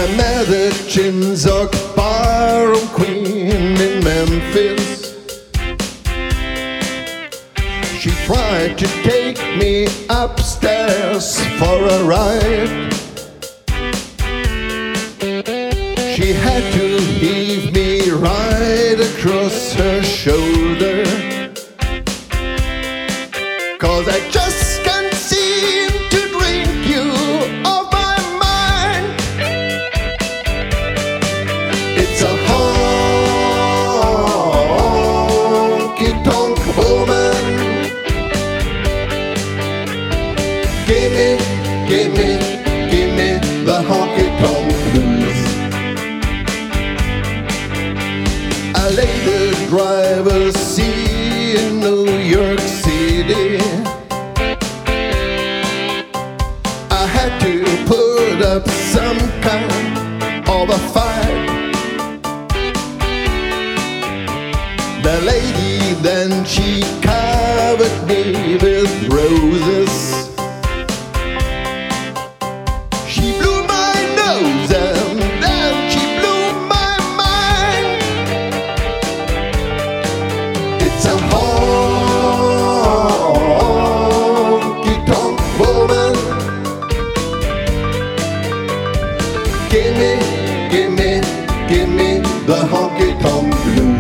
I met a Chinzook barroom queen in Memphis. She tried to take me upstairs for a ride. She had to heave me right across her shoulder, 'cause I just can't seem to drink you off my mind. It's a honky-tonk woman. Gimme, gimme, gimme the honky-tonk blues. I laid the driver's seat in New York City. I had to put up some kind of a fight. The lady then she covered me with roses. She blew my nose and then she blew my mind. It's a honky-tonk woman. Gimme, gimme, gimme the honky-tonk blues.